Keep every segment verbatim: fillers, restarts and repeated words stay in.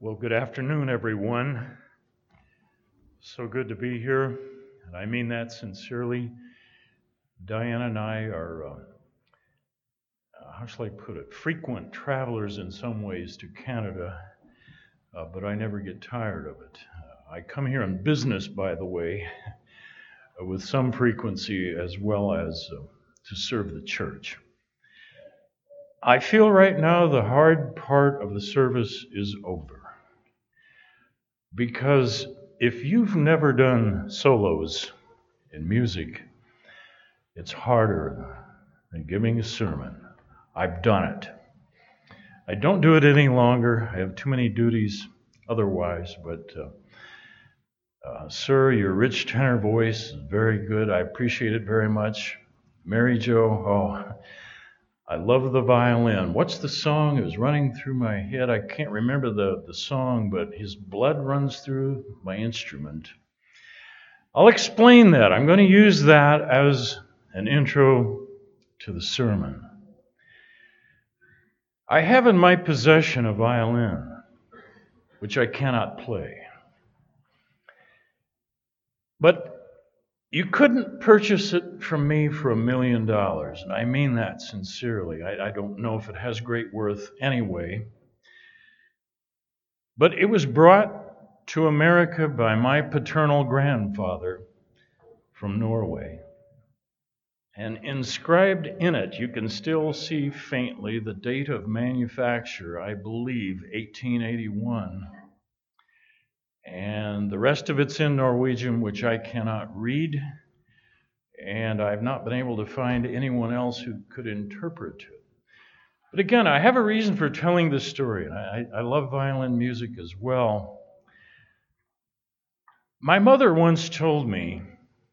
Well, good afternoon, everyone. So good to be here, and I mean that sincerely. Diana and I are, uh, uh, how shall I put it, frequent travelers in some ways to Canada, uh, but I never get tired of it. Uh, I come here on business, by the way, uh, with some frequency as well as uh, to serve the church. I feel right now the hard part of the service is over. Because if you've never done solos in music, it's harder than giving a sermon. I've done it. I don't do it any longer. I have too many duties otherwise, but uh, uh, sir, your rich tenor voice is very good. I appreciate it very much. Mary Jo, oh, I love the violin. What's the song? It was running through my head. I can't remember the, the song, but his blood runs through my instrument. I'll explain that. I'm going to use that as an intro to the sermon. I have in my possession a violin, which I cannot play. But you couldn't purchase it from me for a million dollars, and I mean that sincerely. I, I don't know if it has great worth anyway. But it was brought to America by my paternal grandfather from Norway. And inscribed in it, you can still see faintly the date of manufacture, I believe, eighteen eighty-one. And the rest of it's in Norwegian, which I cannot read. And I've not been able to find anyone else who could interpret it. But again, I have a reason for telling this story, and I, I love violin music as well. My mother once told me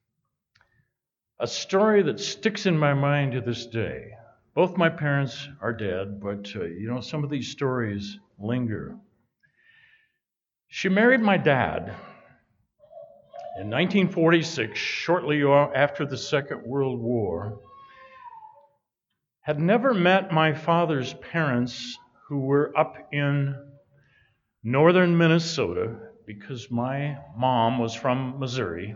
a story that sticks in my mind to this day. Both my parents are dead, but uh, you know, some of these stories linger. She married my dad in nineteen forty-six, shortly after the Second World War. Had never met my father's parents, who were up in northern Minnesota, because my mom was from Missouri.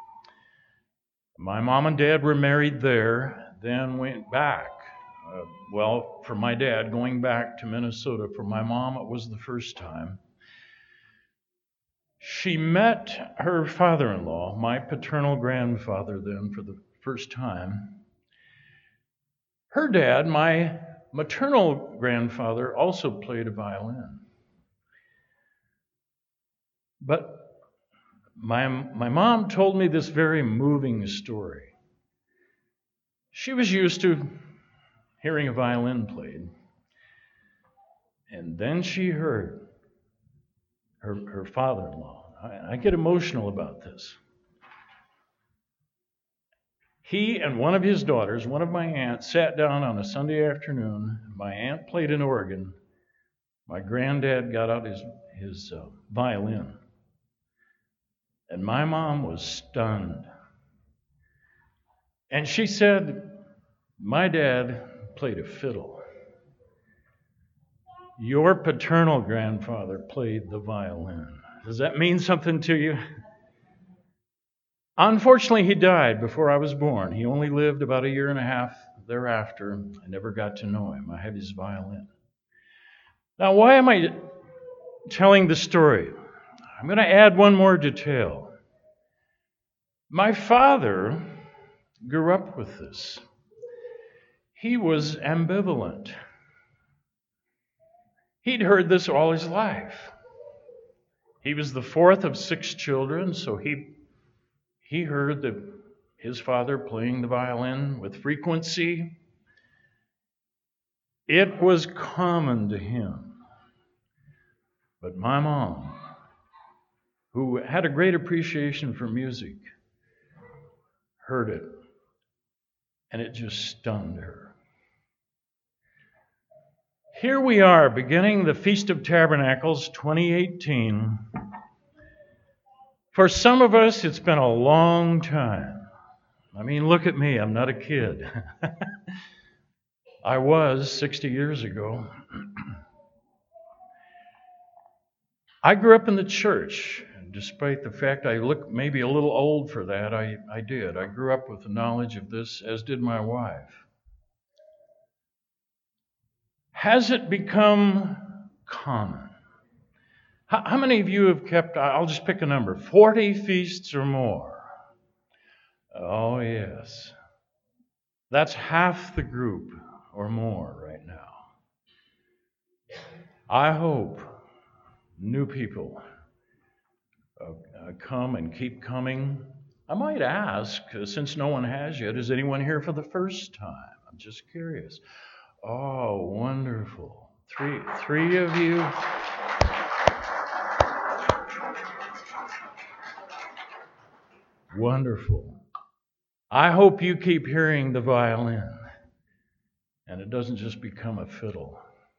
My mom and dad were married there, then went back. Uh, well, for my dad, going back to Minnesota. For my mom, it was the first time. She met her father-in-law, my paternal grandfather then, for the first time. Her dad, my maternal grandfather, also played a violin. But my, my mom told me this very moving story. She was used to hearing a violin played. And then she heard her, her father-in-law. I, I get emotional about this. He and one of his daughters, one of my aunts, sat down on a Sunday afternoon. My aunt played an organ. My granddad got out his, his uh, violin. And my mom was stunned. And she said, my dad played a fiddle. Your paternal grandfather played the violin. Does that mean something to you? Unfortunately, he died before I was born. He only lived about a year and a half thereafter. I never got to know him. I had his violin. Now, why am I telling the story? I'm going to add one more detail. My father grew up with this. He was ambivalent. He'd heard this all his life. He was the fourth of six children, so he he heard that his father playing the violin with frequency. It was common to him. But my mom, who had a great appreciation for music, heard it, and it just stunned her. Here we are, beginning the Feast of Tabernacles twenty eighteen. For some of us, it's been a long time. I mean, look at me, I'm not a kid. I was sixty years ago. I grew up in the church. Despite the fact I look maybe a little old for that, I, I did. I grew up with the knowledge of this, as did my wife. Has it become common? How, how many of you have kept, I'll just pick a number, forty feasts or more? Oh, yes. That's half the group or more right now. I hope new people uh, uh, come and keep coming. I might ask, uh, since no one has yet, is anyone here for the first time? I'm just curious. Oh, wonderful. Three, three of you. Wonderful. I hope you keep hearing the violin and it doesn't just become a fiddle.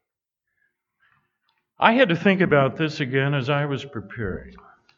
I had to think about this again as I was preparing.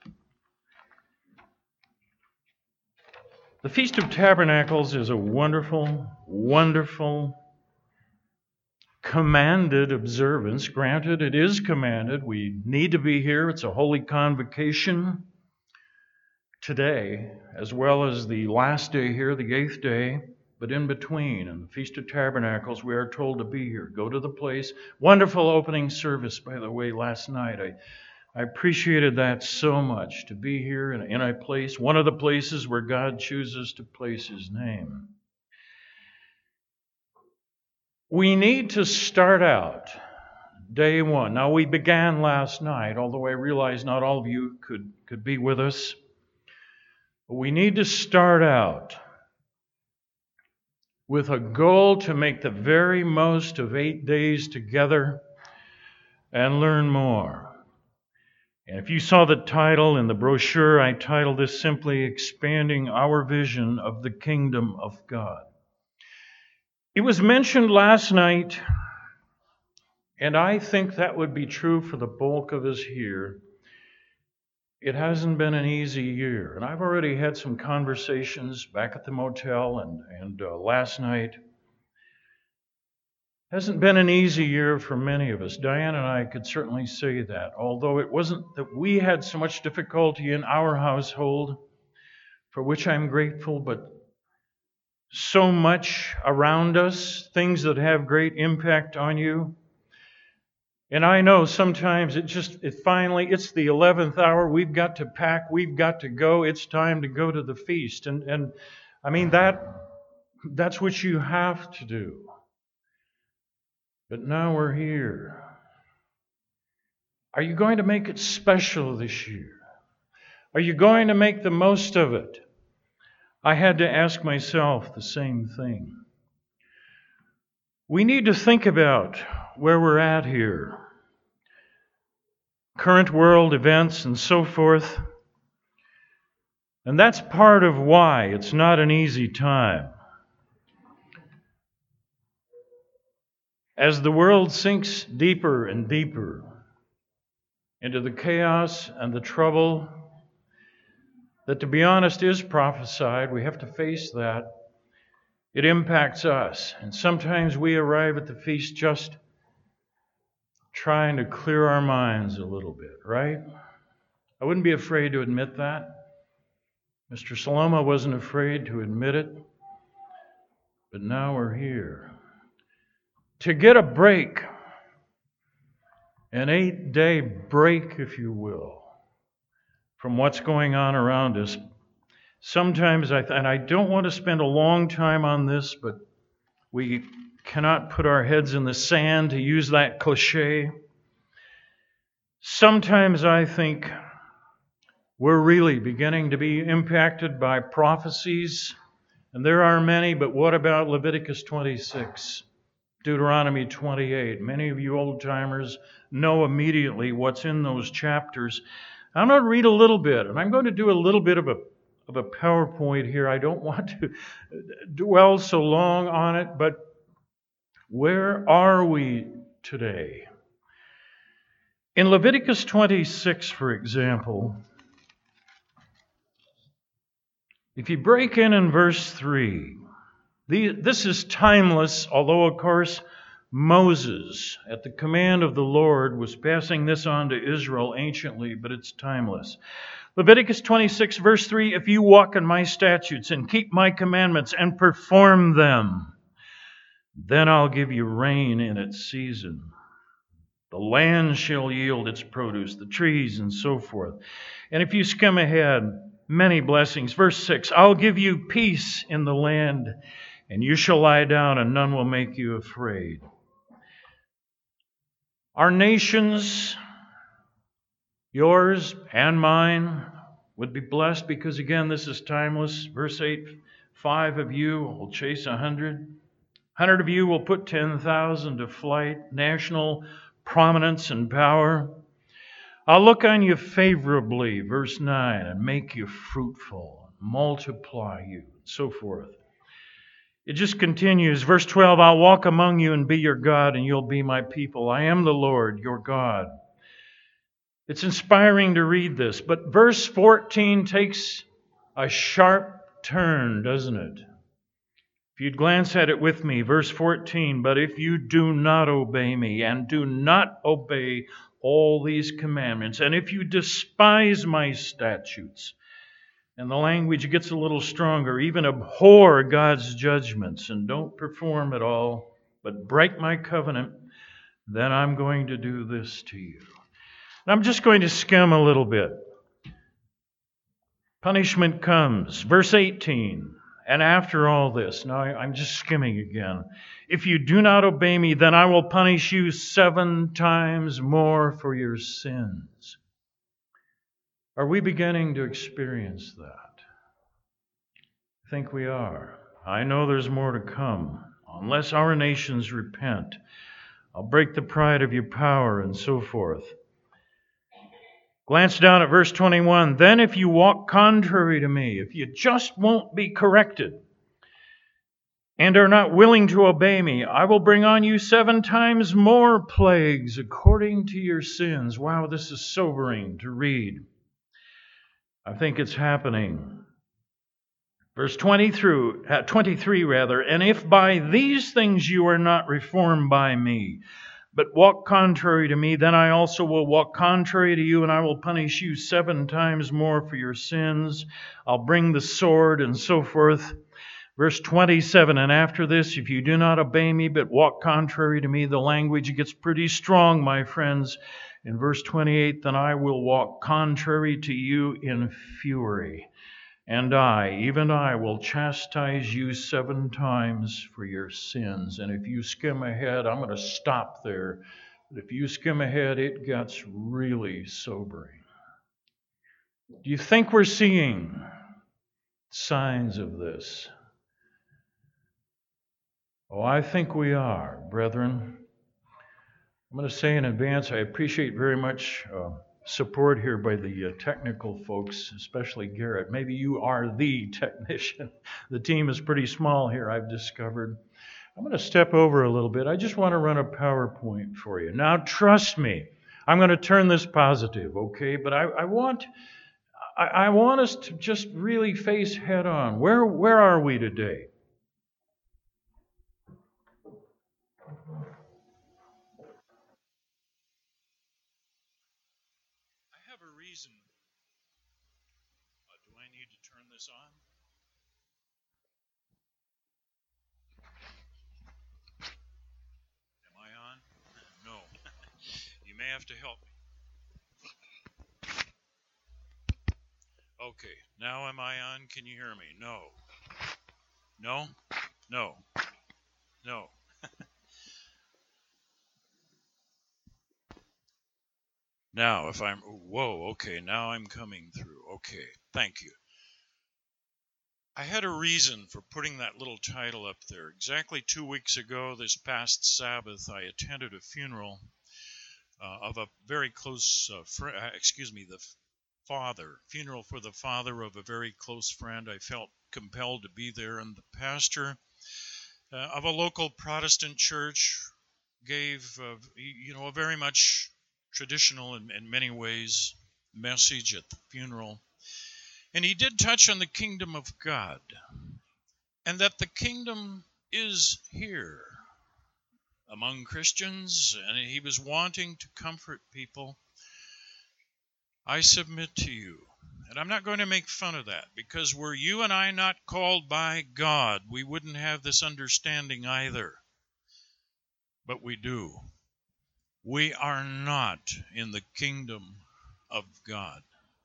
The Feast of Tabernacles is a wonderful, wonderful, commanded observance. Granted, it is commanded. We need to be here. It's a holy convocation today, as well as the last day here, the eighth day. But in between, in the Feast of Tabernacles, we are told to be here. Go to the place. Wonderful opening service, by the way, last night. I, I appreciated that so much, to be here in, in a place, one of the places where God chooses to place His name. We need to start out day one. Now, we began last night, although I realize not all of you could, could be with us. But we need to start out with a goal to make the very most of eight days together and learn more. And if you saw the title in the brochure, I titled this simply Expanding Our Vision of the Kingdom of God. It was mentioned last night, and I think that would be true for the bulk of us here. It hasn't been an easy year, and I've already had some conversations back at the motel and, and uh, last night. Hasn't been an easy year for many of us. Diane and I could certainly say that, although it wasn't that we had so much difficulty in our household, for which I'm grateful, but so much around us, things that have great impact on you. And I know sometimes it just, it finally, it's the eleventh hour, we've got to pack, we've got to go, it's time to go to the feast. And, and I mean, that that's what you have to do. But now we're here. Are you going to make it special this year? Are you going to make the most of it? I had to ask myself the same thing. We need to think about where we're at here. Current world events and so forth. And that's part of why it's not an easy time. As the world sinks deeper and deeper into the chaos and the trouble that, to be honest, is prophesied, we have to face that. It impacts us. And sometimes we arrive at the feast just trying to clear our minds a little bit, right? I wouldn't be afraid to admit that. Mister Saloma wasn't afraid to admit it. But now we're here. To get a break, an eight-day break, if you will, from what's going on around us. Sometimes, I th- and I don't want to spend a long time on this, but we cannot put our heads in the sand, to use that cliche. Sometimes I think we're really beginning to be impacted by prophecies, and there are many, but what about Leviticus twenty-six, Deuteronomy twenty-eight? Many of you old-timers know immediately what's in those chapters. I'm going to read a little bit, and I'm going to do a little bit of a of a PowerPoint here. I don't want to dwell so long on it, but where are we today? In Leviticus twenty-six, for example, if you break in in verse three, the, this is timeless, although, of course, Moses, at the command of the Lord, was passing this on to Israel anciently, but it's timeless. Leviticus twenty-six, verse three, if you walk in my statutes and keep my commandments and perform them, then I'll give you rain in its season. The land shall yield its produce, the trees and so forth. And if you skim ahead, many blessings. Verse six, I'll give you peace in the land, and you shall lie down, and none will make you afraid. Our nations, yours and mine, would be blessed because, again, this is timeless. Verse eight, five of you will chase a hundred. Hundred of you will put ten thousand to flight. National prominence and power. I'll look on you favorably, verse nine, and make you fruitful, multiply you, and so forth. It just continues. Verse twelve, I'll walk among you and be your God, and you'll be my people. I am the Lord, your God. It's inspiring to read this, but verse fourteen takes a sharp turn, doesn't it? If you'd glance at it with me, verse fourteen, but if you do not obey me and do not obey all these commandments, and if you despise my statutes, and the language gets a little stronger, even abhor God's judgments and don't perform at all, but break my covenant, then I'm going to do this to you. And I'm just going to skim a little bit. Punishment comes. Verse eighteen. And after all this, now I'm just skimming again. If you do not obey me, then I will punish you seven times more for your sins. Are we beginning to experience that? I think we are. I know there's more to come. Unless our nations repent, I'll break the pride of your power and so forth. Glance down at verse twenty-one. Then if you walk contrary to me, if you just won't be corrected and are not willing to obey me, I will bring on you seven times more plagues according to your sins. Wow, this is sobering to read. I think it's happening. Verse twenty through, uh, twenty-three rather, and if by these things you are not reformed by me, but walk contrary to me, then I also will walk contrary to you, and I will punish you seven times more for your sins. I'll bring the sword and so forth. Verse twenty-seven, and after this, if you do not obey me, but walk contrary to me, the language gets pretty strong, my friends. In verse twenty-eight, then I will walk contrary to you in fury. And I, even I, will chastise you seven times for your sins. And if you skim ahead, I'm going to stop there. But if you skim ahead, it gets really sobering. Do you think we're seeing signs of this? Oh, I think we are, brethren. I'm going to say in advance, I appreciate very much uh, support here by the uh, technical folks, especially Garrett. Maybe you are the technician. The team is pretty small here, I've discovered. I'm going to step over a little bit. I just want to run a PowerPoint for you. Now, trust me, I'm going to turn this positive, okay? But I, I want I, I want us to just really face head on. Where, where are we today? Reason. Uh, do I need to turn this on? Am I on? No. You may have to help me. Okay, now am I on? Can you hear me? No. No? No. No. Now, if I'm, whoa, okay, now I'm coming through. Okay, thank you. I had a reason for putting that little title up there. Exactly two weeks ago, this past Sabbath, I attended a funeral uh, of a very close, uh, friend, uh, excuse me, the father, funeral for the father of a very close friend. I felt compelled to be there, and the pastor uh, of a local Protestant church gave, uh, you know, a very much traditional in, in many ways message at the funeral. And he did touch on the kingdom of God, and that the kingdom is here. among Christians, and he was wanting to comfort people. I submit to you, and I'm not going to make fun of that, because were you and I not called by God, we wouldn't have this understanding either. But we do. We are not in the kingdom of God.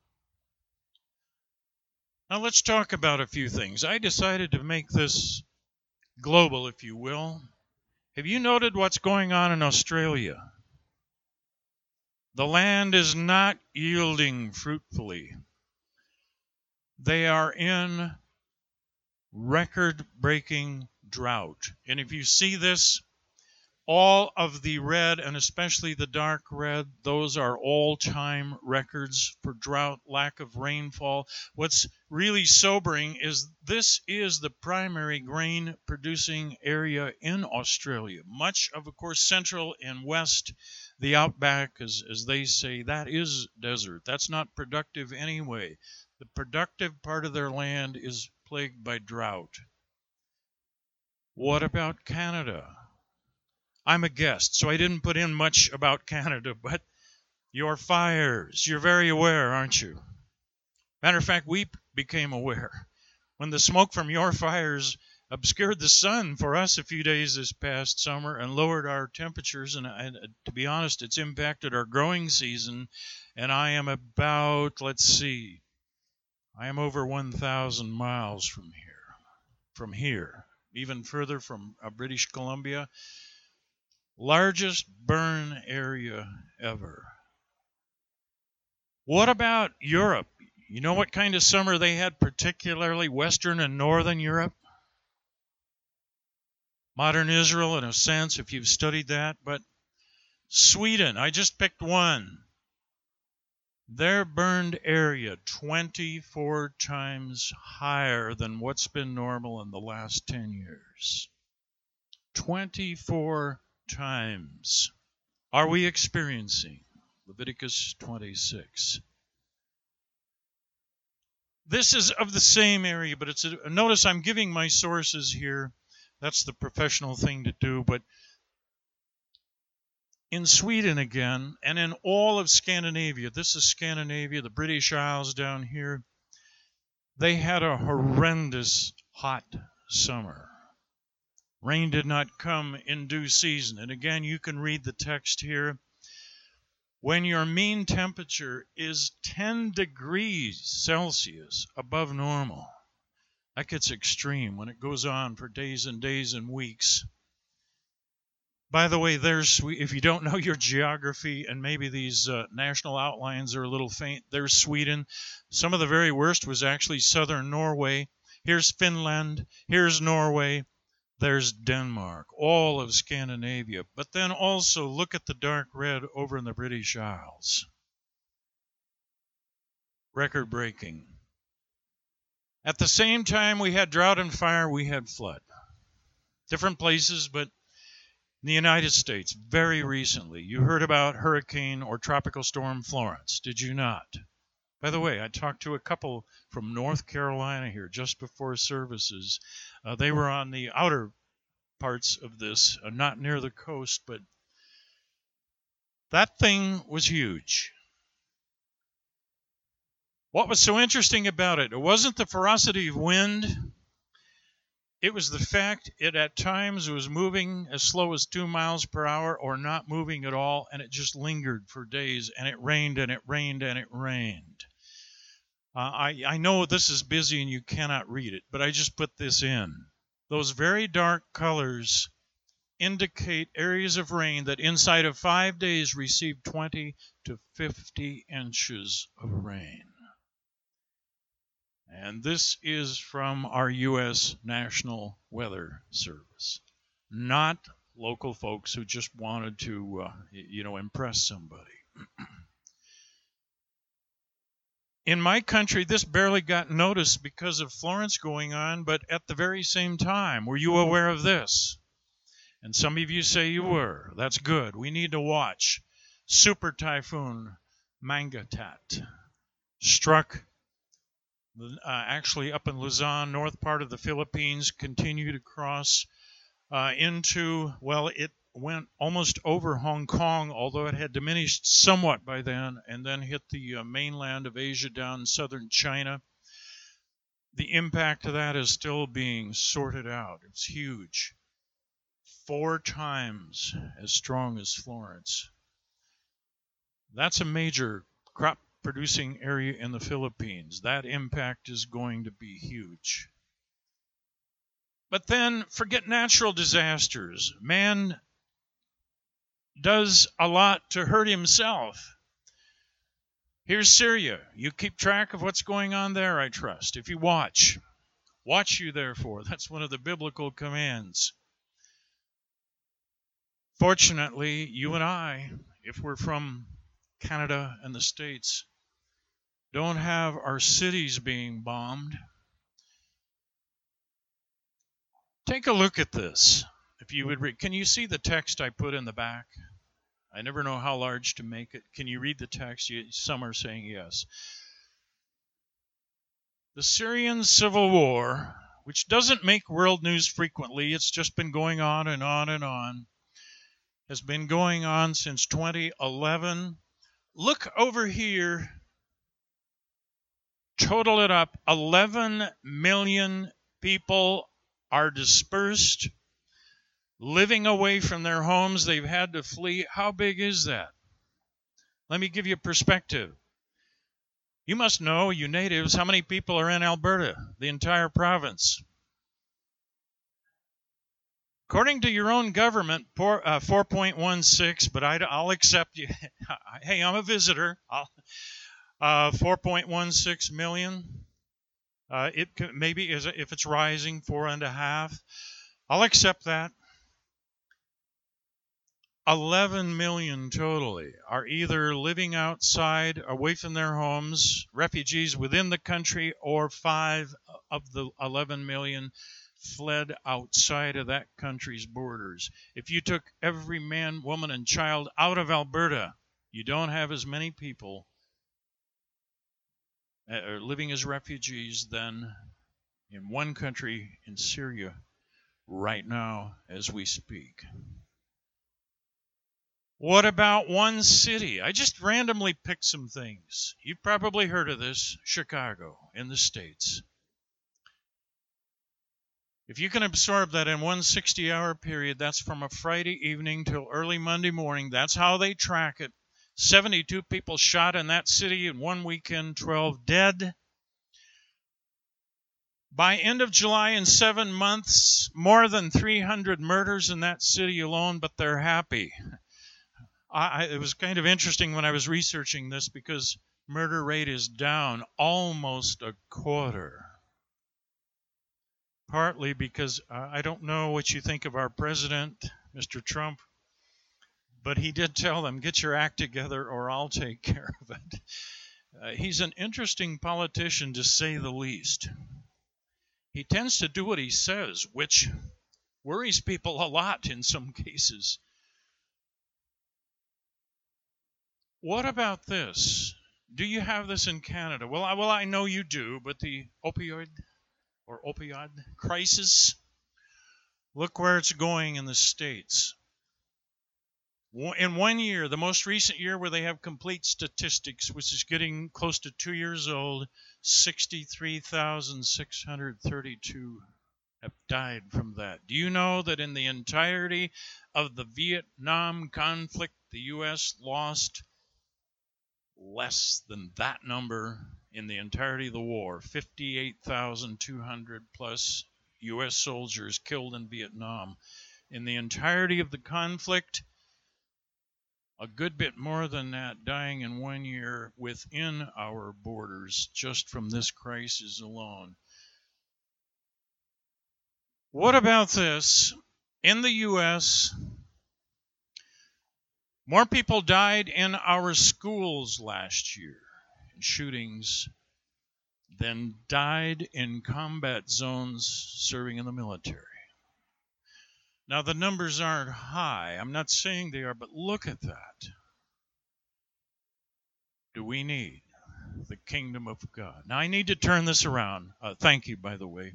Now let's talk about a few things. I decided to make this global, if you will. Have you noted what's going on in Australia? The land is not yielding fruitfully. They are in record-breaking drought. And if you see this, all of the red, and especially the dark red, those are all-time records for drought, lack of rainfall. What's really sobering is this is the primary grain-producing area in Australia. Much of, of course, central and west, the outback, as, as they say, that is desert. That's not productive anyway. The productive part of their land is plagued by drought. What about Canada? I'm a guest, so I didn't put in much about Canada, but your fires, you're very aware, aren't you? Matter of fact, we became aware when the smoke from your fires obscured the sun for us a few days this past summer and lowered our temperatures, and, and to be honest, it's impacted our growing season, and I am about, let's see, I am over one thousand miles from here, from here, even further from uh, British Columbia. Largest burn area ever. What about Europe? You know what kind of summer they had, particularly Western and Northern Europe? Modern Israel, in a sense, if you've studied that. But Sweden, I just picked one. Their burned area, twenty-four times higher than what's been normal in the last ten years. twenty-four times are we experiencing Leviticus twenty-six. This is of the same area, but it's a, notice I'm giving my sources here. That's the professional thing to do, but in Sweden again, and in all of Scandinavia, this is Scandinavia, the British Isles down here, they had a horrendous hot summer. Rain did not come in due season. And again, you can read the text here. When your mean temperature is ten degrees Celsius above normal, that gets extreme when it goes on for days and days and weeks. By the way, there's, if you don't know your geography, and maybe these uh, national outlines are a little faint, there's Sweden. Some of the very worst was actually southern Norway. Here's Finland. Here's Norway. There's Denmark, all of Scandinavia. But then also look at the dark red over in the British Isles. Record-breaking. At the same time we had drought and fire, we had flood. Different places, but in the United States, very recently, you heard about Hurricane or Tropical Storm Florence, did you not? By the way, I talked to a couple from North Carolina here just before services. Uh, they were on the outer parts of this, uh, not near the coast, but that thing was huge. What was so interesting about it? It wasn't the ferocity of wind. It was the fact it at times was moving as slow as two miles per hour or not moving at all, and it just lingered for days, and it rained and it rained and it rained. Uh, I, I know this is busy and you cannot read it, but I just put this in. Those very dark colors indicate areas of rain that inside of five days received twenty to fifty inches of rain. And this is from our U S National Weather Service, not local folks who just wanted to, uh, you know, impress somebody. In my country, this barely got noticed because of Florence going on, but at the very same time, were you aware of this? And some of you say you were. That's good. We need to watch. Super Typhoon Mangkhut struck uh, actually up in Luzon, north part of the Philippines, continued across uh, into, well, it went almost over Hong Kong, although it had diminished somewhat by then, and then hit the uh, mainland of Asia down in southern China. The impact of that is still being sorted out. It's huge. Four times as strong as Florence. That's a major crop producing area in the Philippines. That impact is going to be huge. But then forget natural disasters. Man does a lot to hurt himself. Here's Syria. You keep track of what's going on there, I trust. If you watch, watch you therefore. That's one of the biblical commands. Fortunately, you and I, if we're from Canada and the States, don't have our cities being bombed. Take a look at this. If you would read, can you see the text I put in the back? I never know how large to make it. Can you read the text? Some are saying yes. The Syrian civil war, which doesn't make world news frequently, it's just been going on and on and on, has been going on since twenty eleven. Look over here. Total it up. eleven million people are dispersed, living away from their homes. They've had to flee. How big is that? Let me give you perspective. You must know, you natives, how many people are in Alberta, the entire province. According to your own government, four point one six, but I, I'll accept you. Hey, I'm a visitor. I'll, uh, four point one six million. Uh, it maybe is if it's rising, four and a half. I'll accept that. eleven million totally are either living outside, away from their homes, refugees within the country, or five of the eleven million fled outside of that country's borders. If you took every man, woman, and child out of Alberta, you don't have as many people uh, living as refugees than in one country in Syria right now as we speak. What about one city? I just randomly picked some things. You've probably heard of this, Chicago in the States. If you can absorb that in one sixty-hour period, that's from a Friday evening till early Monday morning. That's how they track it. seventy-two people shot in that city in one weekend, twelve dead. By end of July, in seven months, more than three hundred murders in that city alone, but they're happy. I, it was kind of interesting when I was researching this because murder rate is down almost a quarter. Partly because uh, I don't know what you think of our president, Mister Trump, but he did tell them, get your act together or I'll take care of it. Uh, he's an interesting politician, to say the least. He tends to do what he says, which worries people a lot in some cases. What about this? Do you have this in Canada? Well, I, well, I know you do, but the opioid or opioid crisis, look where it's going in the States. In one year, the most recent year where they have complete statistics, which is getting close to two years old, sixty-three thousand six hundred thirty-two have died from that. Do you know that in the entirety of the Vietnam conflict, the U S lost less than that number in the entirety of the war? fifty-eight thousand two hundred plus U S soldiers killed in Vietnam. In the entirety of the conflict, a good bit more than that dying in one year within our borders just from this crisis alone. What about this? In the U S, more people died in our schools last year in shootings than died in combat zones serving in the military. Now, the numbers aren't high. I'm not saying they are, but look at that. Do we need the kingdom of God? Now, I need to turn this around. Uh, thank you, by the way.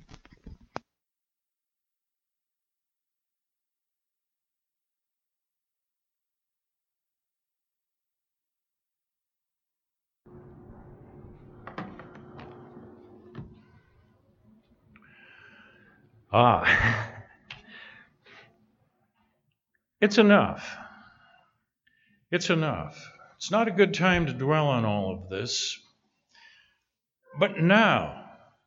Ah, it's enough. It's enough. It's not a good time to dwell on all of this. But now,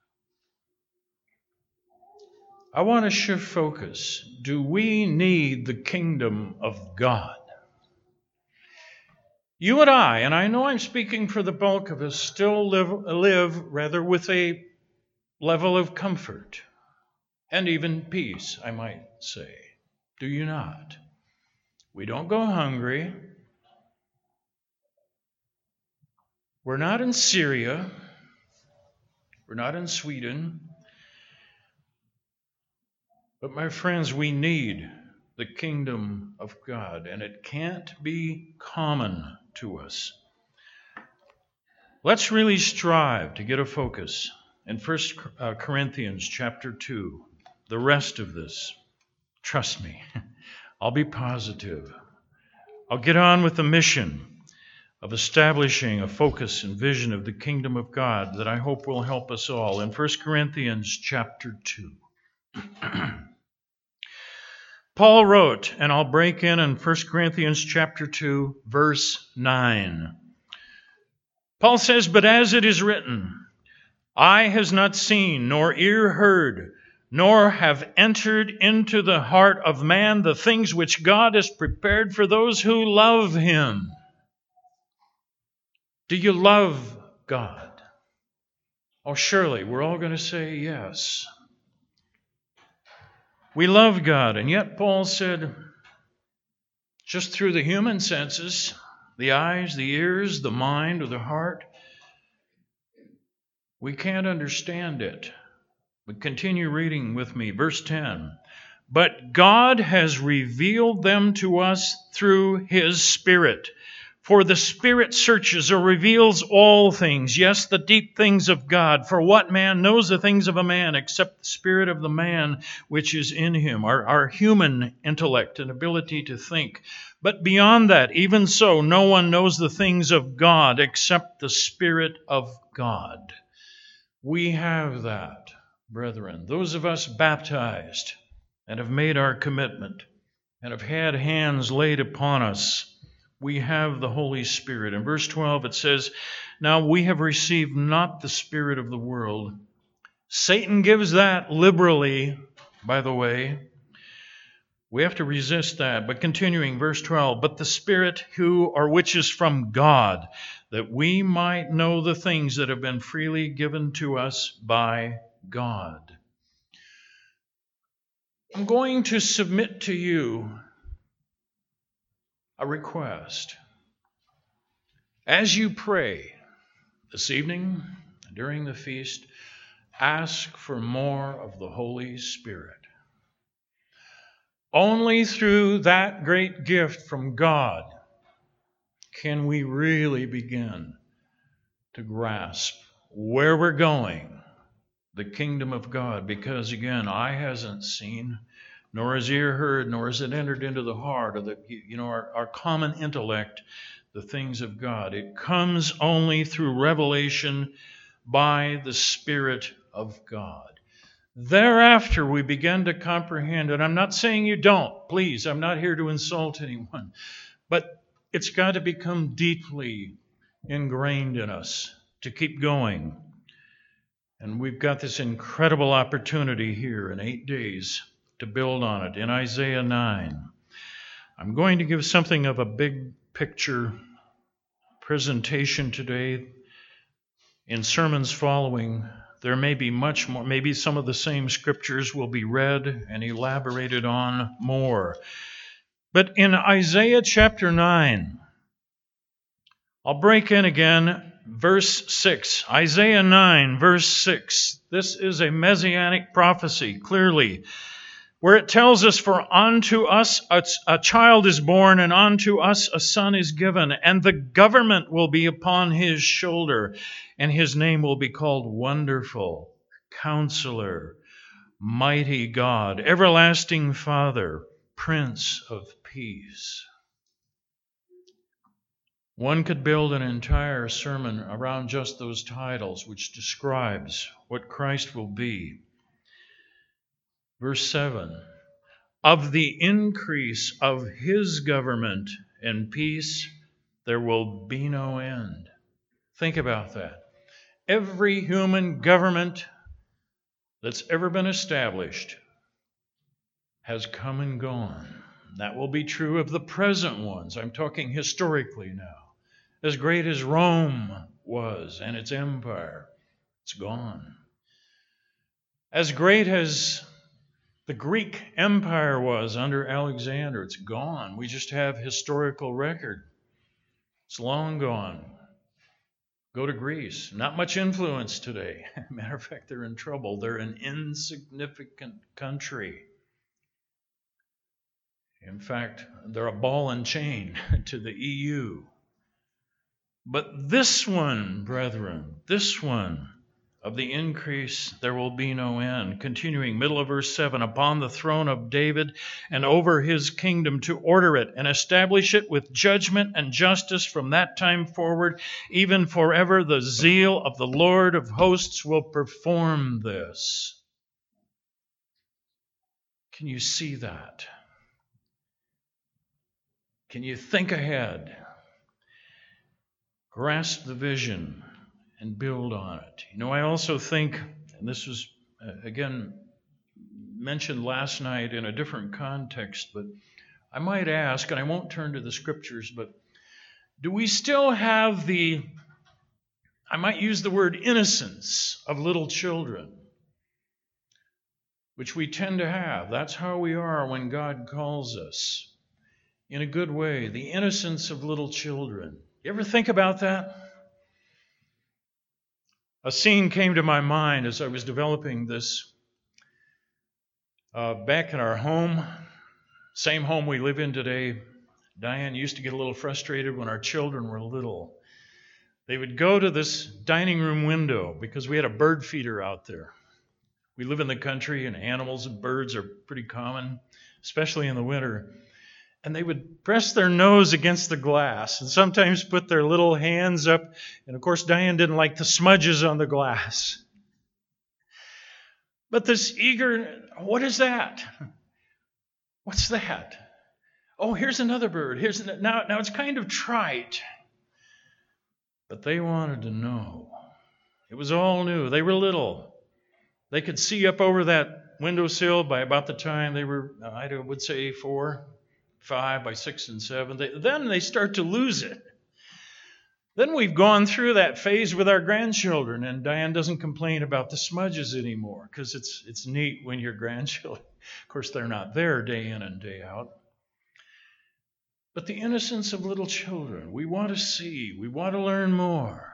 I want to shift focus. Do we need the kingdom of God? You and I, and I know I'm speaking for the bulk of us, still live, live rather with a level of comfort and even peace, I might say. Do you not? We don't go hungry. We're not in Syria. We're not in Sweden. But my friends, we need the kingdom of God, and it can't be common to us. Let's really strive to get a focus in First Corinthians chapter two. The rest of this, trust me, I'll be positive. I'll get on with the mission of establishing a focus and vision of the kingdom of God that I hope will help us all. In First Corinthians chapter two. Paul wrote, and I'll break in in First Corinthians chapter two, verse nine. Paul says, "But as it is written, eye has not seen, nor ear heard, nor have entered into the heart of man the things which God has prepared for those who love him." Do you love God? Oh, surely, we're all going to say yes. We love God, and yet Paul said, just through the human senses, the eyes, the ears, the mind, or the heart, we can't understand it. But continue reading with me, verse ten. "But God has revealed them to us through His Spirit. For the Spirit searches or reveals all things, yes, the deep things of God. For what man knows the things of a man except the spirit of the man which is in him," our, our human intellect and ability to think. "But beyond that, even so, no one knows the things of God except the Spirit of God." We have that, brethren. Those of us baptized and have made our commitment and have had hands laid upon us, we have the Holy Spirit. In verse twelve it says, "Now we have received not the spirit of the world." Satan gives that liberally, by the way. We have to resist that. But continuing, verse twelve, "But the Spirit who or which is from God, that we might know the things that have been freely given to us by God." I'm going to submit to you a request. As you pray this evening, during the feast, ask for more of the Holy Spirit. Only through that great gift from God can we really begin to grasp where we're going, the kingdom of God. Because again, eye hasn't seen, nor has ear heard, nor has it entered into the heart of the, you know, our, our common intellect, the things of God. It comes only through revelation by the Spirit of God. Thereafter, we begin to comprehend, and I'm not saying you don't, please, I'm not here to insult anyone, but it's got to become deeply ingrained in us to keep going. And we've got this incredible opportunity here in eight days to build on it in Isaiah nine. I'm going to give something of a big picture presentation today. In sermons following, there may be much more, maybe some of the same scriptures will be read and elaborated on more. But in Isaiah chapter nine, I'll break in again, verse six. Isaiah nine, verse six. This is a messianic prophecy, clearly, where it tells us, "For unto us a, a child is born, and unto us a son is given, and the government will be upon his shoulder, and his name will be called Wonderful, Counselor, Mighty God, Everlasting Father, Prince of Peace." One could build an entire sermon around just those titles, which describes what Christ will be. Verse seven, of the increase of his government and peace, there will be no end. Think about that. Every human government that's ever been established has come and gone. That will be true of the present ones. I'm talking historically now. As great as Rome was and its empire, it's gone. As great as the Greek Empire was under Alexander, it's gone. We just have historical record. It's long gone. Go to Greece. Not much influence today. Matter of fact, they're in trouble. They're an insignificant country. In fact, they're a ball and chain to the E U. But this one, brethren, this one, of the increase there will be no end. Continuing, middle of verse seven, upon the throne of David and over his kingdom, to order it and establish it with judgment and justice from that time forward, even forever. The zeal of the Lord of hosts will perform this. Can you see that? Can you think ahead? Grasp the vision and build on it. You know, I also think, and this was, uh, again, mentioned last night in a different context, but I might ask, and I won't turn to the scriptures, but do we still have the, I might use the word innocence of little children, which we tend to have. That's how we are when God calls us, in a good way, the innocence of little children. You ever think about that? A scene came to my mind as I was developing this. Uh, back in our home, same home we live in today, Diane used to get a little frustrated when our children were little. They would go to this dining room window because we had a bird feeder out there. We live in the country and animals and birds are pretty common, especially in the winter. And they would press their nose against the glass and sometimes put their little hands up. And of course, Diane didn't like the smudges on the glass. But this eager, what is that? What's that? Oh, here's another bird. Here's an, now, now it's kind of trite. But they wanted to know. It was all new. They were little. They could see up over that windowsill by about the time they were, I would say, four. Five by six and seven. They, then they start to lose it. Then we've gone through that phase with our grandchildren, and Diane doesn't complain about the smudges anymore because it's it's neat when your grandchildren, of course, they're not there day in and day out. But the innocence of little children, we want to see, we want to learn more.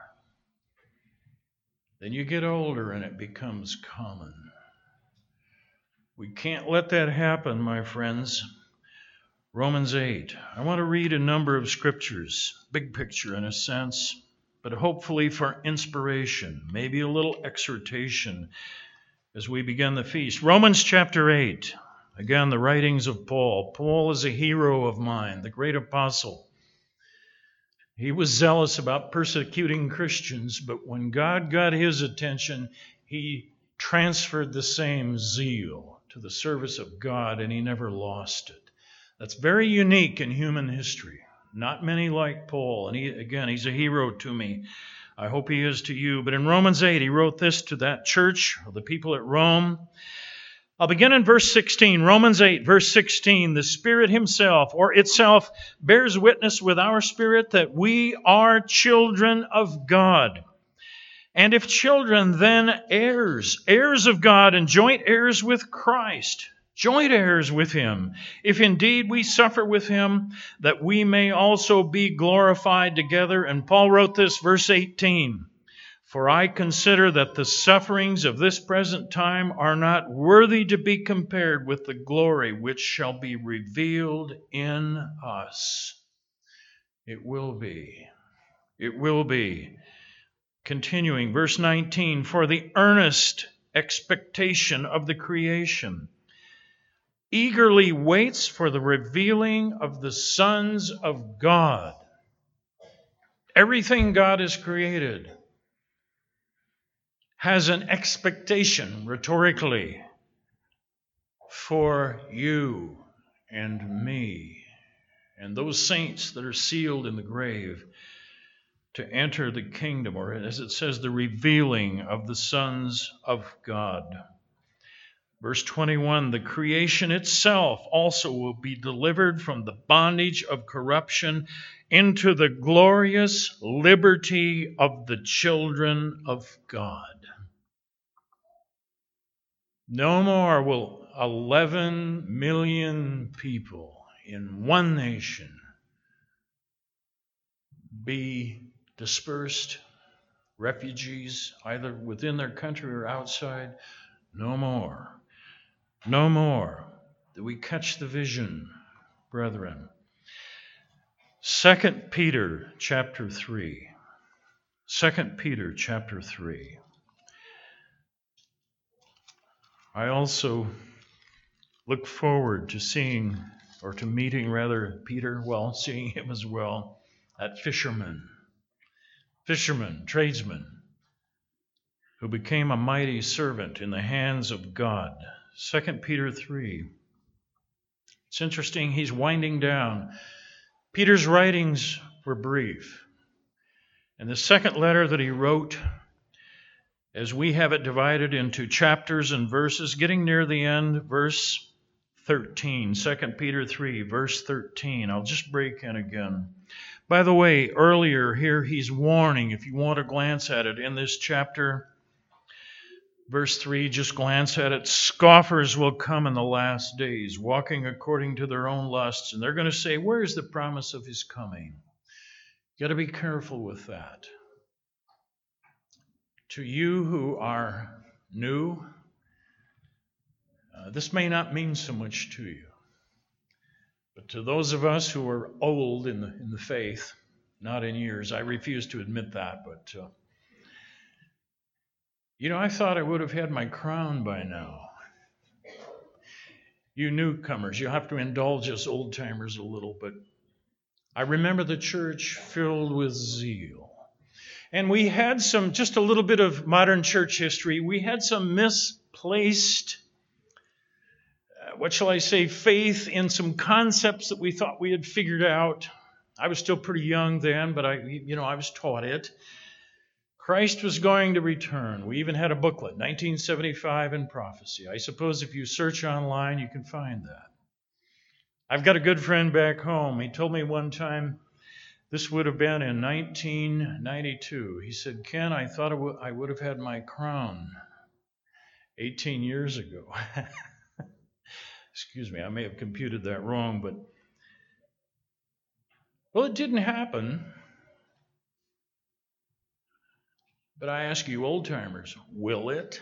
Then you get older and it becomes common. We can't let that happen, my friends. Romans eight. I want to read a number of scriptures, big picture in a sense, but hopefully for inspiration, maybe a little exhortation as we begin the feast. Romans chapter eight. Again, the writings of Paul. Paul is a hero of mine, the great apostle. He was zealous about persecuting Christians, but when God got his attention, he transferred the same zeal to the service of God, and he never lost it. That's very unique in human history. Not many like Paul. And he, again, he's a hero to me. I hope he is to you. But in Romans eight, he wrote this to that church, the people at Rome. I'll begin in verse sixteen. Romans eight, verse sixteen. The Spirit himself, or itself, bears witness with our spirit that we are children of God. And if children, then heirs, heirs of God and joint heirs with Christ. Joint heirs with him, if indeed we suffer with him, that we may also be glorified together. And Paul wrote this, verse eighteen, for I consider that the sufferings of this present time are not worthy to be compared with the glory which shall be revealed in us. It will be. It will be. Continuing, verse nineteen, for the earnest expectation of the creation eagerly waits for the revealing of the sons of God. Everything God has created has an expectation, rhetorically, for you and me and those saints that are sealed in the grave to enter the kingdom, or as it says, the revealing of the sons of God. Verse twenty-one, the creation itself also will be delivered from the bondage of corruption into the glorious liberty of the children of God. No more will eleven million people in one nation be dispersed, refugees, either within their country or outside. No more. No more. Do we catch the vision, brethren? Second Peter chapter three. Second Peter chapter three. I also look forward to seeing, or to meeting rather, Peter, well, seeing him as well, that fisherman, fisherman, tradesman, who became a mighty servant in the hands of God. Second Peter three. It's interesting, he's winding down. Peter's writings were brief. And the second letter that he wrote, as we have it divided into chapters and verses, getting near the end, verse thirteen, Second Peter three, verse thirteen. I'll just break in again. By the way, earlier here he's warning, if you want to glance at it in this chapter, verse three, just glance at it. Scoffers will come in the last days, walking according to their own lusts, and they're going to say, where's the promise of his coming? You've got to be careful with that. To you who are new, uh, this may not mean so much to you. But to those of us who are old in the, in the faith, not in years, I refuse to admit that, but uh, you know, I thought I would have had my crown by now. You newcomers, you'll have to indulge us old-timers a little, but I remember the church filled with zeal. And we had some, just a little bit of modern church history, we had some misplaced, uh, what shall I say, faith in some concepts that we thought we had figured out. I was still pretty young then, but I, you know, I was taught it. Christ was going to return. We even had a booklet, nineteen seventy-five in Prophecy. I suppose if you search online, you can find that. I've got a good friend back home. He told me one time, this would have been in nineteen ninety-two. He said, Ken, I thought I would have had my crown eighteen years ago. Excuse me, I may have computed that wrong, but well, it didn't happen. But I ask you old-timers, will it?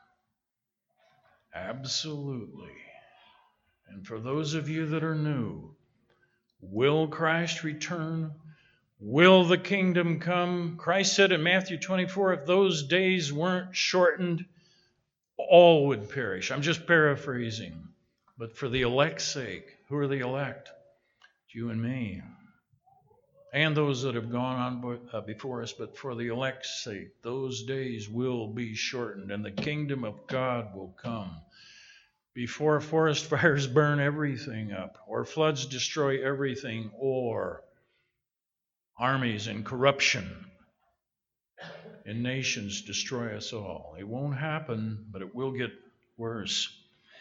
Absolutely. And for those of you that are new, will Christ return? Will the kingdom come? Christ said in Matthew twenty-four, if those days weren't shortened, all would perish. I'm just paraphrasing. But for the elect's sake, who are the elect? It's you and me. And those that have gone on before us, but for the elect's sake, those days will be shortened, and the kingdom of God will come. Before forest fires burn everything up, or floods destroy everything, or armies and corruption in nations destroy us all. It won't happen, but it will get worse.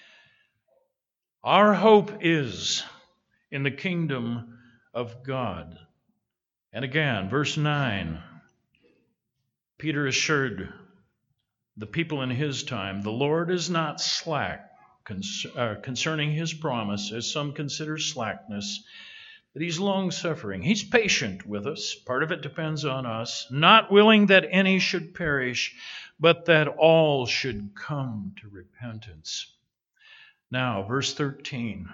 Our hope is in the kingdom of God. And again, verse nine, Peter assured the people in his time, the Lord is not slack concerning his promise, as some consider slackness, but he's long-suffering. He's patient with us. Part of it depends on us, not willing that any should perish, but that all should come to repentance. Now, verse thirteen.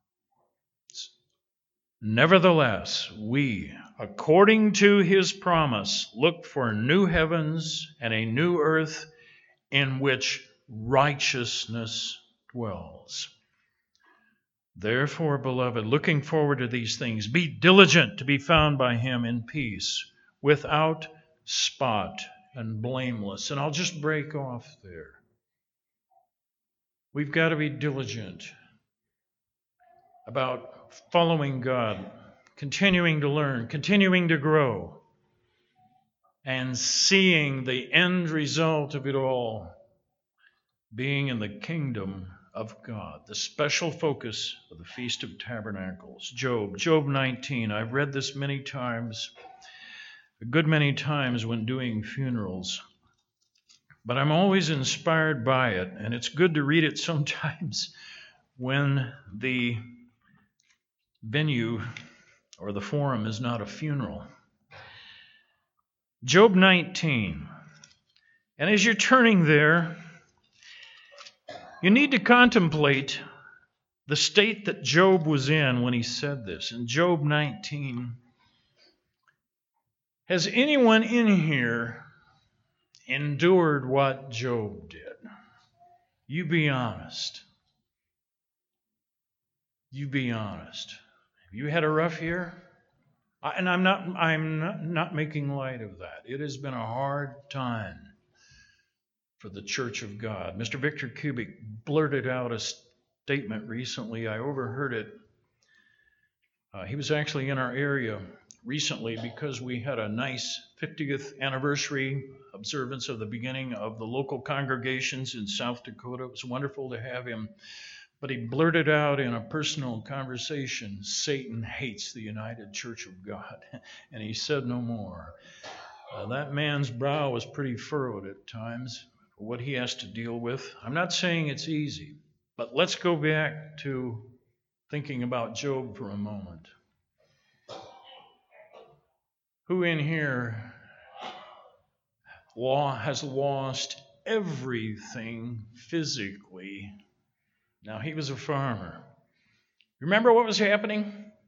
Nevertheless, we, according to his promise, look for new heavens and a new earth in which righteousness dwells. Therefore, beloved, looking forward to these things, be diligent to be found by him in peace, without spot and blameless. And I'll just break off there. We've got to be diligent about following God, continuing to learn, continuing to grow, and seeing the end result of it all being in the kingdom of God, the special focus of the Feast of Tabernacles. Job, Job nineteen. I've read this many times, a good many times when doing funerals, but I'm always inspired by it, and it's good to read it sometimes when the venue or the forum is not a funeral. Job nineteen. And as you're turning there, you need to contemplate the state that Job was in when he said this. In Job nineteen, has anyone in here endured what Job did? You be honest. You be honest. Have you had a rough year? I, and I'm not I'm not, not making light of that. It has been a hard time for the Church of God. Mister Victor Kubik blurted out a statement recently. I overheard it. Uh, he was actually in our area recently because we had a nice fiftieth anniversary observance of the beginning of the local congregations in South Dakota. It was wonderful to have him. But he blurted out in a personal conversation, Satan hates the United Church of God. And he said no more. Uh, that man's brow was pretty furrowed at times for what he has to deal with. I'm not saying it's easy, but let's go back to thinking about Job for a moment. Who in here law has lost everything physically? Now, he was a farmer. Remember what was happening?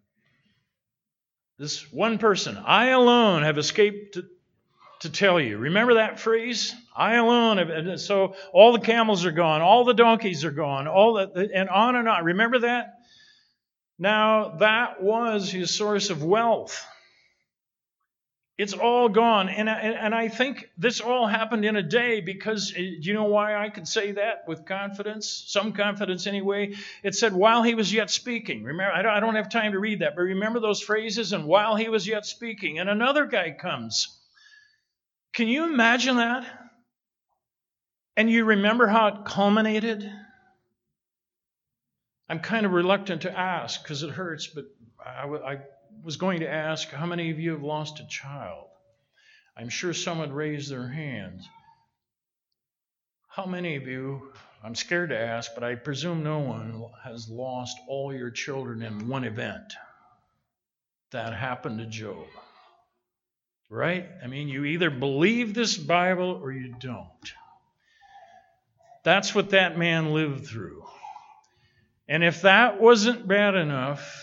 This one person, I alone have escaped to, to tell you. Remember that phrase? I alone have. So all the camels are gone, all the donkeys are gone, all the, and on and on. Remember that? Now, that was his source of wealth. It's all gone. And, and I think this all happened in a day because, do you know why I could say that with confidence? Some confidence anyway. It said, while he was yet speaking. Remember, I don't, I don't have time to read that, but remember those phrases? And while he was yet speaking. And another guy comes. Can you imagine that? And you remember how it culminated? I'm kind of reluctant to ask because it hurts, but I, I was going to ask, how many of you have lost a child? I'm sure some would raise their hands. How many of you, I'm scared to ask, but I presume no one has lost all your children in one event. That happened to Job. Right? I mean, you either believe this Bible or you don't. That's what that man lived through. And if that wasn't bad enough,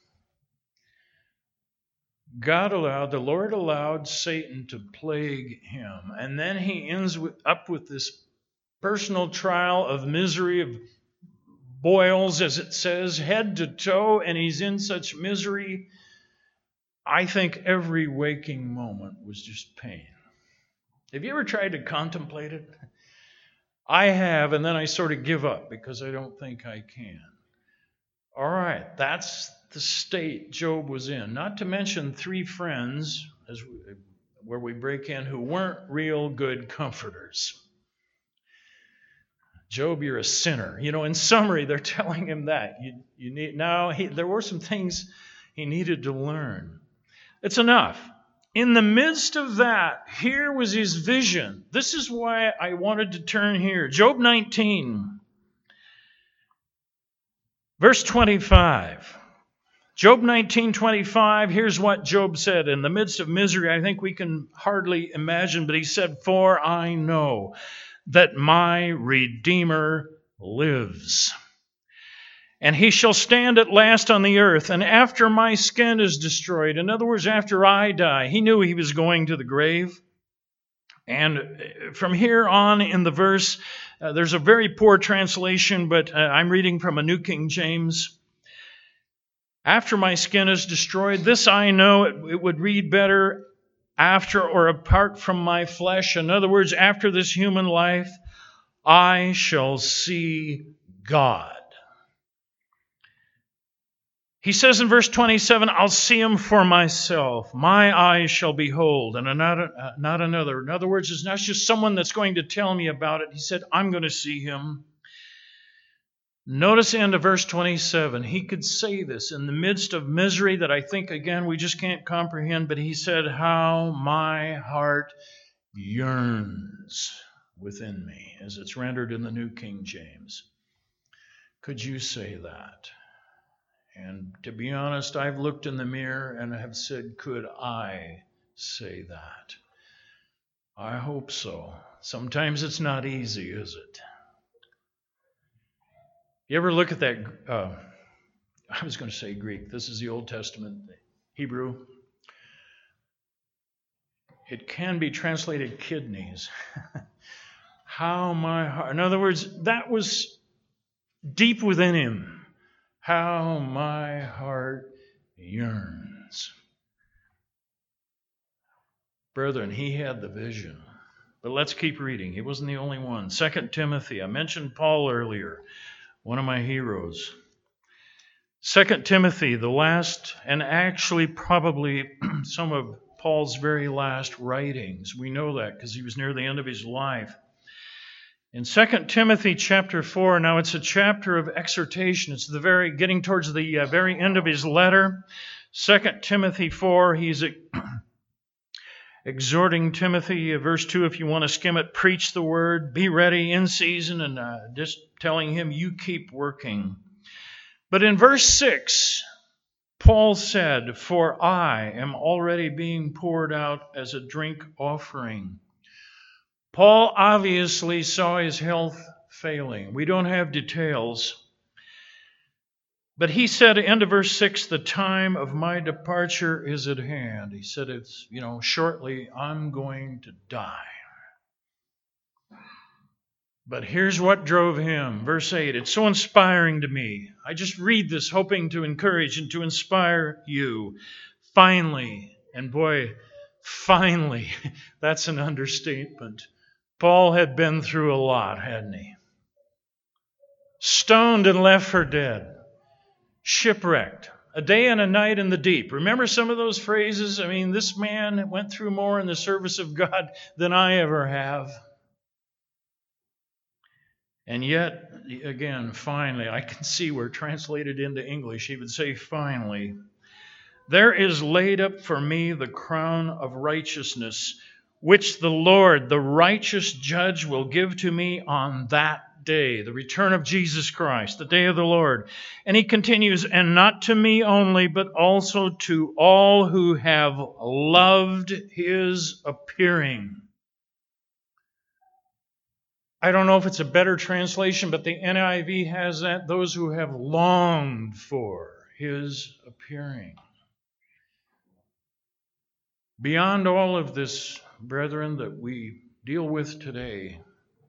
God allowed, the Lord allowed Satan to plague him. And then he ends with, up with this personal trial of misery, of boils, as it says, head to toe, and he's in such misery. I think every waking moment was just pain. Have you ever tried to contemplate it? I have, and then I sort of give up because I don't think I can. All right, that's the state Job was in. Not to mention three friends, as we, where we break in, who weren't real good comforters. Job, you're a sinner. You know, in summary, they're telling him that. You, you need now. He, there were some things he needed to learn. It's enough. In the midst of that, here was his vision. This is why I wanted to turn here. Job nineteen, verse twenty-five. Job nineteen twenty-five, here's what Job said. In the midst of misery, I think we can hardly imagine, but he said, "For I know that my Redeemer lives, and he shall stand at last on the earth, and after my skin is destroyed." In other words, after I die. He knew he was going to the grave. And from here on in the verse, uh, there's a very poor translation, but uh, I'm reading from a New King James. After my skin is destroyed, this I know, it, it would read better, after or apart from my flesh. In other words, after this human life, I shall see God. He says in verse twenty-seven, I'll see him for myself. My eyes shall behold, and another, uh, not another. In other words, it's not just someone that's going to tell me about it. He said, I'm going to see him. Notice the end of verse twenty-seven. He could say this in the midst of misery that I think, again, we just can't comprehend. But he said, how my heart yearns within me, as it's rendered in the New King James. Could you say that? And to be honest, I've looked in the mirror and have said, could I say that? I hope so. Sometimes it's not easy, is it? You ever look at that, uh, I was going to say Greek, this is the Old Testament, Hebrew. It can be translated kidneys. How my heart, in other words, that was deep within him. How my heart yearns. Brethren, he had the vision. But let's keep reading. He wasn't the only one. Second Timothy. I mentioned Paul earlier, one of my heroes. Second Timothy, the last, and actually probably some of Paul's very last writings. We know that because he was near the end of his life. In Second Timothy chapter four, now it's a chapter of exhortation. It's the very getting towards the uh, very end of his letter. Second Timothy four, he's exhorting Timothy, uh, verse two, if you want to skim it, preach the word, be ready in season, and uh, just telling him, you keep working. But in verse six, Paul said, for I am already being poured out as a drink offering. Paul obviously saw his health failing. We don't have details. But he said, end of verse six, the time of my departure is at hand. He said, it's, you know, shortly I'm going to die. But here's what drove him. Verse eight, it's so inspiring to me. I just read this hoping to encourage and to inspire you. Finally, and boy, finally, that's an understatement. Paul had been through a lot, hadn't he? Stoned and left for dead. Shipwrecked. A day and a night in the deep. Remember some of those phrases? I mean, this man went through more in the service of God than I ever have. And yet, again, finally, I can see where translated into English, he would say, finally, there is laid up for me the crown of righteousness, which the Lord, the righteous judge, will give to me on that day, the return of Jesus Christ, the day of the Lord. And he continues, and not to me only, but also to all who have loved his appearing. I don't know if it's a better translation, but the N I V has that, those who have longed for his appearing. Beyond all of this, brethren, that we deal with today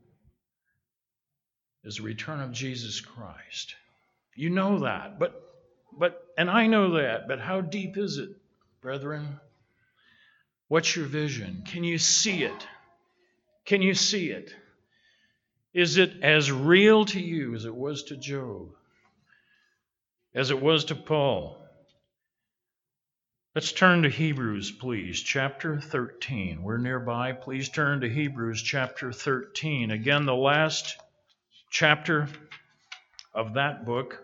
is the return of Jesus Christ. You know that, but but and I know that, but how deep is it, brethren? What's your vision? Can you see it? Can you see it? Is it as real to you as it was to Job? As it was to Paul? Let's turn to Hebrews, please, chapter thirteen. We're nearby. Please turn to Hebrews chapter thirteen. Again, the last chapter of that book.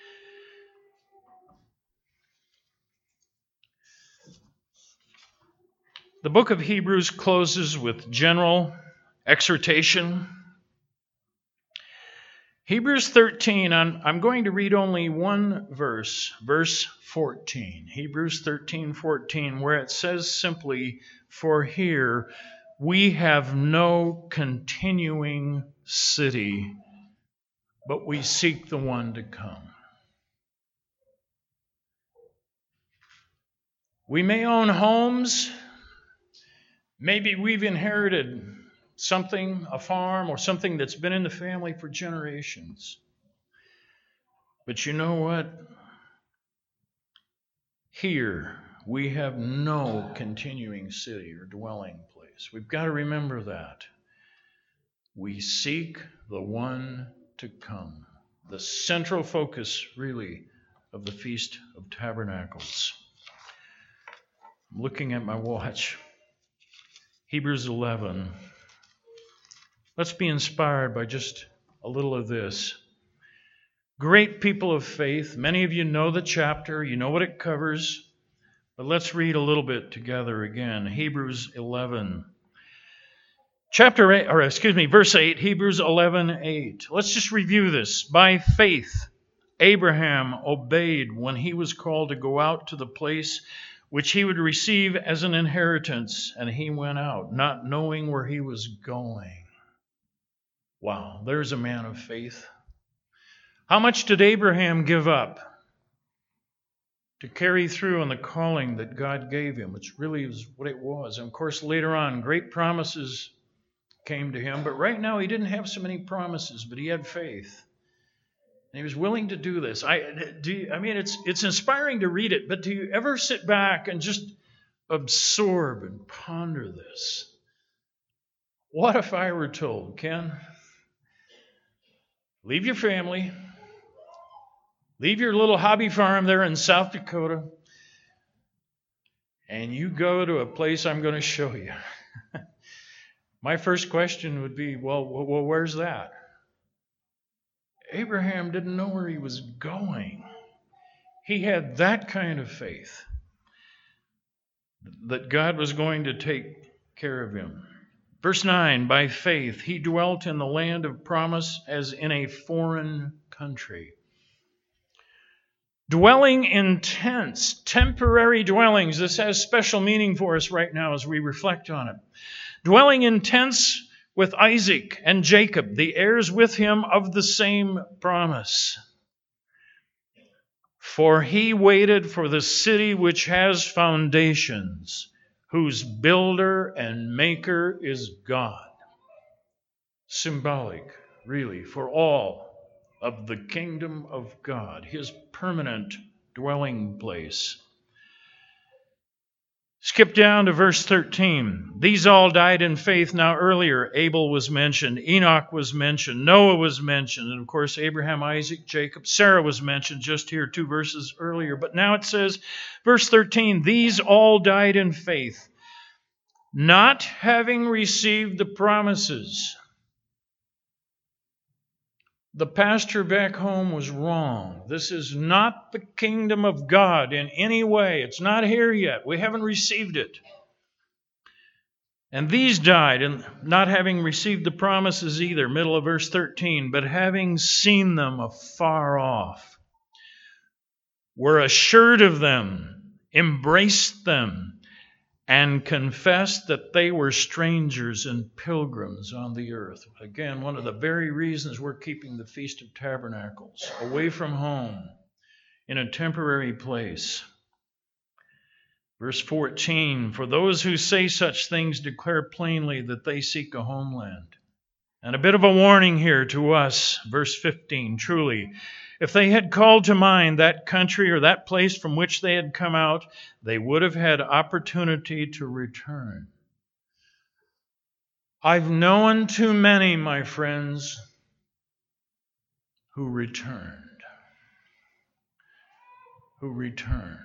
The book of Hebrews closes with general exhortation. Hebrews thirteen, I'm, I'm going to read only one verse, verse fourteen. Hebrews thirteen, fourteen, where it says simply, for here we have no continuing city, but we seek the one to come. We may own homes. Maybe we've inherited something, a farm, or something that's been in the family for generations. But you know what? Here, we have no continuing city or dwelling place. We've got to remember that. We seek the one to come. the central focus, really, of the Feast of Tabernacles. I'm looking at my watch. Hebrews eleven. Let's be inspired by just a little of this. Great people of faith. Many of you know the chapter. You know what it covers. But let's read a little bit together again. Hebrews eleven. Chapter eight, or excuse me, verse eight, Hebrews eleven eight. Let's just review this. By faith, Abraham obeyed when he was called to go out to the place which he would receive as an inheritance, and he went out, not knowing where he was going. Wow, there's a man of faith. How much did Abraham give up to carry through on the calling that God gave him, which really is what it was? And of course, later on, great promises came to him, but right now he didn't have so many promises, but he had faith. And he was willing to do this. I do you, I mean, it's it's inspiring to read it, but do you ever sit back and just absorb and ponder this? What if I were told, Ken, leave your family, leave your little hobby farm there in South Dakota, and you go to a place I'm going to show you. My first question would be, well, well, where's that? Abraham didn't know where he was going. He had that kind of faith that God was going to take care of him. Verse nine, by faith he dwelt in the land of promise as in a foreign country. Dwelling in tents, temporary dwellings. This has special meaning for us right now as we reflect on it. Dwelling in tents with Isaac and Jacob, the heirs with him of the same promise. For he waited for the city which has foundations, whose builder and maker is God. Symbolic, really, for all of the kingdom of God, his permanent dwelling place. Skip down to verse thirteen. These all died in faith. Now earlier, Abel was mentioned, Enoch was mentioned, Noah was mentioned, and of course Abraham, Isaac, Jacob, Sarah was mentioned just here two verses earlier. But now it says, verse thirteen, these all died in faith, not having received the promises. The pastor back home was wrong. This is not the kingdom of God in any way. It's not here yet. We haven't received it. And these died, and not having received the promises either, middle of verse thirteen, but having seen them afar off, were assured of them, embraced them, and confessed that they were strangers and pilgrims on the earth. Again, one of the very reasons we're keeping the Feast of Tabernacles, away from home, in a temporary place. Verse fourteen, for those who say such things declare plainly that they seek a homeland. And a bit of a warning here to us, verse fifteen, truly, if they had called to mind that country or that place from which they had come out, they would have had opportunity to return. I've known too many, my friends, who returned. Who returned.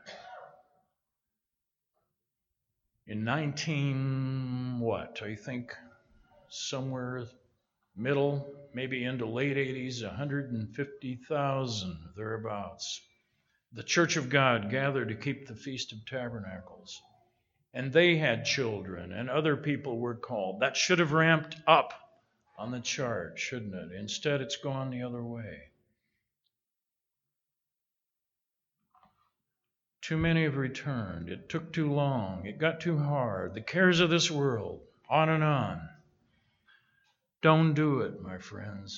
In nineteen, what, I think somewhere middle, maybe into late eighties, one hundred fifty thousand, thereabouts. The Church of God gathered to keep the Feast of Tabernacles. And they had children, and other people were called. That should have ramped up on the chart, shouldn't it? Instead, it's gone the other way. Too many have returned. It took too long. It got too hard. The cares of this world, on and on. Don't do it, my friends.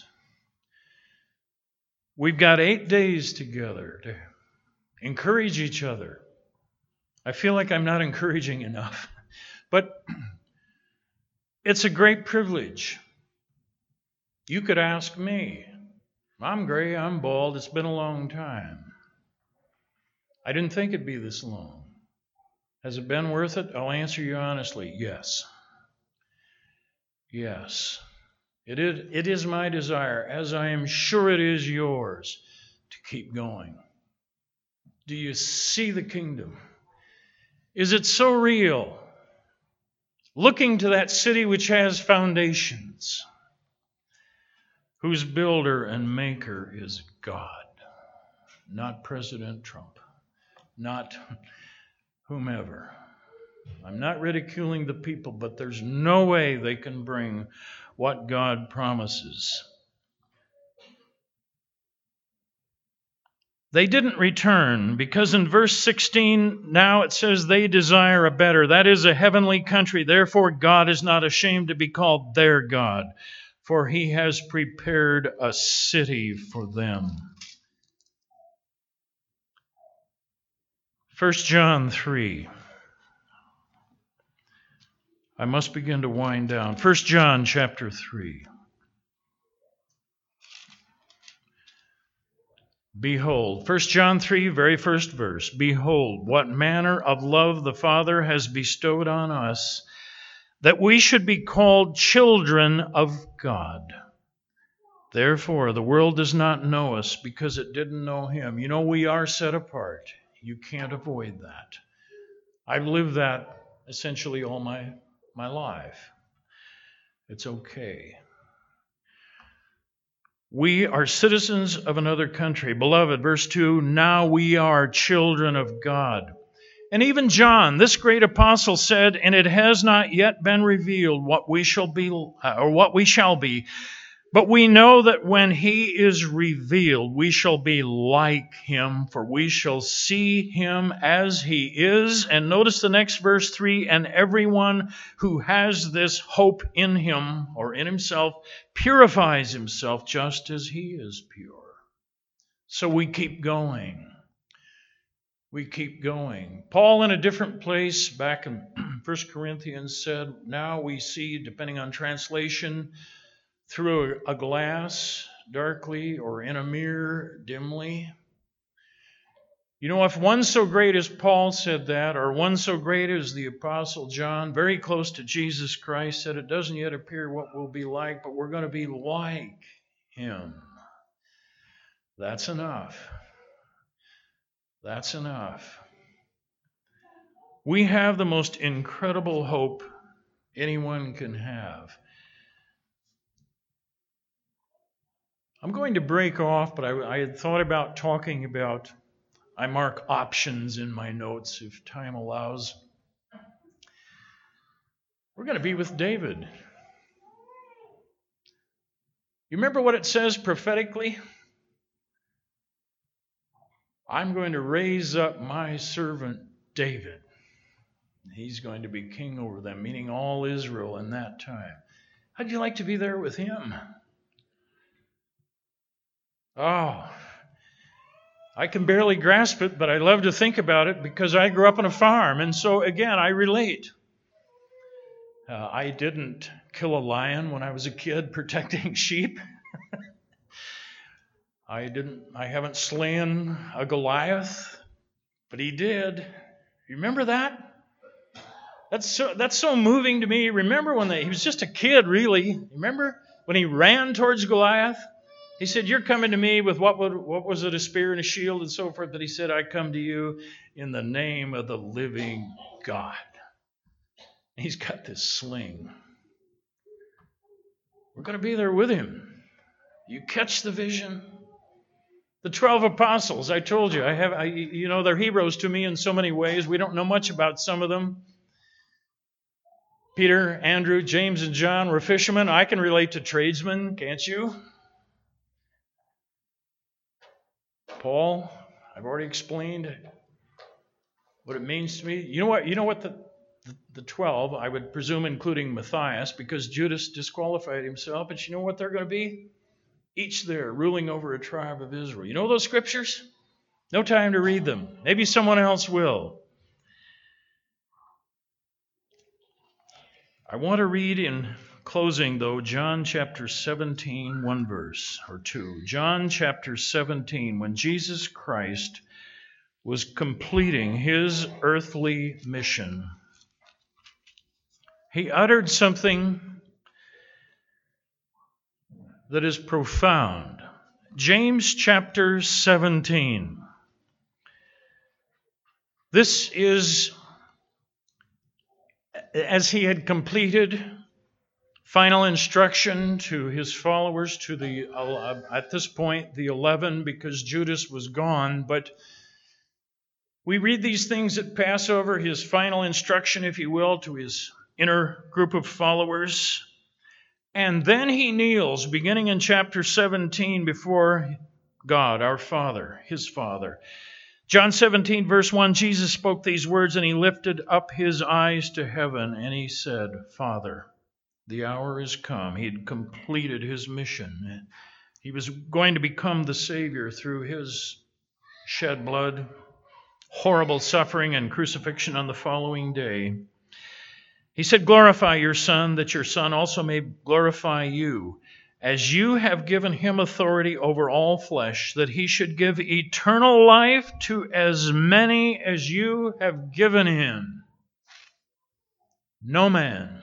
We've got eight days together to encourage each other. I feel like I'm not encouraging enough, but it's a great privilege. You could ask me. I'm gray, I'm bald, it's been a long time. I didn't think it'd be this long. Has it been worth it? I'll answer you honestly, yes. Yes. It is, it is my desire, as I am sure it is yours, to keep going. Do you see the kingdom? Is it so real? Looking to that city which has foundations, whose builder and maker is God, not President Trump, not whomever. I'm not ridiculing the people, but there's no way they can bring what God promises. They didn't return because in verse sixteen, now it says they desire a better. That is a heavenly country. Therefore, God is not ashamed to be called their God, for he has prepared a city for them. First John three. I must begin to wind down. First John chapter three. Behold, First John three, very first verse. Behold, what manner of love the Father has bestowed on us, that we should be called children of God. Therefore, the world does not know us because it didn't know him. You know, we are set apart. You can't avoid that. I've lived that essentially all my my life. It's okay. We are citizens of another country. Beloved, verse two, now we are children of God. And even John, this great apostle, said, and it has not yet been revealed what we shall be, or what we shall be. But we know that when he is revealed, we shall be like him, for we shall see him as he is. And notice the next verse three, and everyone who has this hope in him or in himself purifies himself just as he is pure. So we keep going. We keep going. Paul, in a different place, back in First Corinthians, said, now we see, depending on translation, through a glass, darkly, or in a mirror, dimly. You know, if one so great as Paul said that, or one so great as the Apostle John, very close to Jesus Christ, said it doesn't yet appear what we'll be like, but we're going to be like him. That's enough. That's enough. We have the most incredible hope anyone can have. I'm going to break off, but I, I had thought about talking about, I mark options in my notes if time allows. We're going to be with David. You remember what it says prophetically? I'm going to raise up my servant David. He's going to be king over them, meaning all Israel in that time. How'd you like to be there with him? Oh, I can barely grasp it, but I love to think about it because I grew up on a farm. And so, again, I relate. Uh, I didn't kill a lion when I was a kid protecting sheep. I didn't. I haven't slain a Goliath, but he did. You remember that? That's so, that's so moving to me. Remember when they, he was just a kid, really. Remember when he ran towards Goliath? He said, you're coming to me with what, would, what was it, a spear and a shield and so forth. But he said, I come to you in the name of the living God. And he's got this sling. We're going to be there with him. You catch the vision? The twelve apostles, I told you, I have, I, you know, they're heroes to me in so many ways. We don't know much about some of them. Peter, Andrew, James, and John were fishermen. I can relate to tradesmen, can't you? Paul, I've already explained what it means to me. You know what? You know what the, the, the twelve, I would presume including Matthias, because Judas disqualified himself, but you know what they're going to be? Each there, ruling over a tribe of Israel. You know those scriptures? No time to read them. Maybe someone else will. I want to read in closing, though, John chapter seventeen, one verse or two. John chapter seventeen, when Jesus Christ was completing his earthly mission, he uttered something that is profound. James chapter seventeen. This is, as he had completed final instruction to his followers, to the uh, at this point the eleven, because Judas was gone. But we read these things at Passover, his final instruction, if you will, to his inner group of followers. And then he kneels, beginning in chapter seventeen, before God, our Father, his Father. John seventeen, verse one, Jesus spoke these words, and he lifted up his eyes to heaven, and he said, Father, the hour is come. He had completed his mission. He was going to become the Savior through his shed blood, horrible suffering, and crucifixion on the following day. He said, glorify your Son, that your Son also may glorify you, as you have given him authority over all flesh, that he should give eternal life to as many as you have given him. No man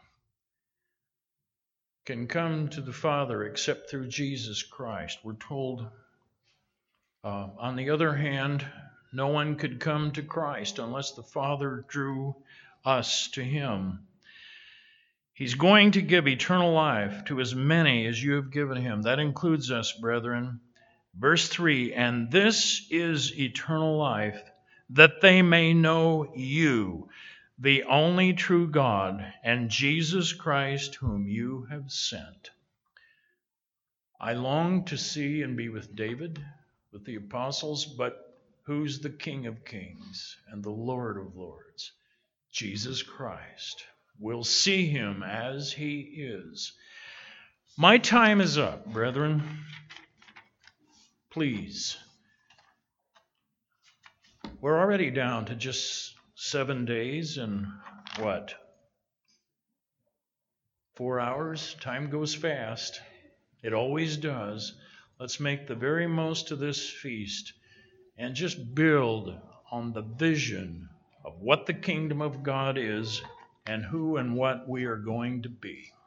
can come to the Father except through Jesus Christ. We're told, uh, on the other hand, no one could come to Christ unless the Father drew us to him. He's going to give eternal life to as many as you have given him. That includes us, brethren. Verse three, and this is eternal life, that they may know you, the only true God, and Jesus Christ, whom you have sent. I long to see and be with David, with the apostles, but who's the King of Kings and the Lord of Lords? Jesus Christ. We'll see him as he is. My time is up, brethren. Please. We're already down to just seven days and what? Four hours? Time goes fast. It always does. Let's make the very most of this feast and just build on the vision of what the kingdom of God is and who and what we are going to be.